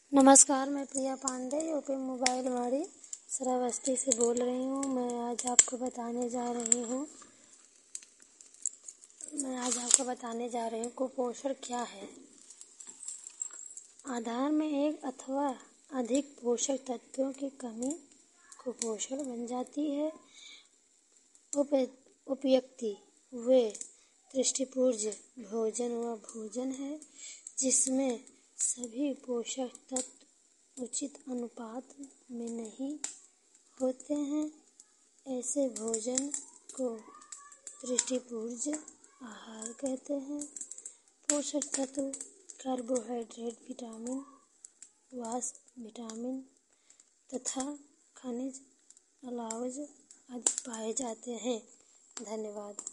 नमस्कार, मैं प्रिया Pandey UP mobile वाड़ी श्रावस्ती से बोल रही हूँ। मैं आज आपको बताने जा रही हूँ कुपोषण क्या है। आहार में एक अथवा अधिक पोषक तत्वों की कमी कुपोषण बन जाती है। उपयुक्ति व दृष्टिपुंज भोजन वह भोजन है जिसमें सभी पोषक तत्व उचित अनुपात में नहीं होते हैं। ऐसे भोजन को दृष्टिपुंज आहार कहते हैं। पोषक तत्व कार्बोहाइड्रेट, विटामिन, वाष्प, विटामिन तथा खनिज, अलावज आदि पाए जाते हैं। धन्यवाद।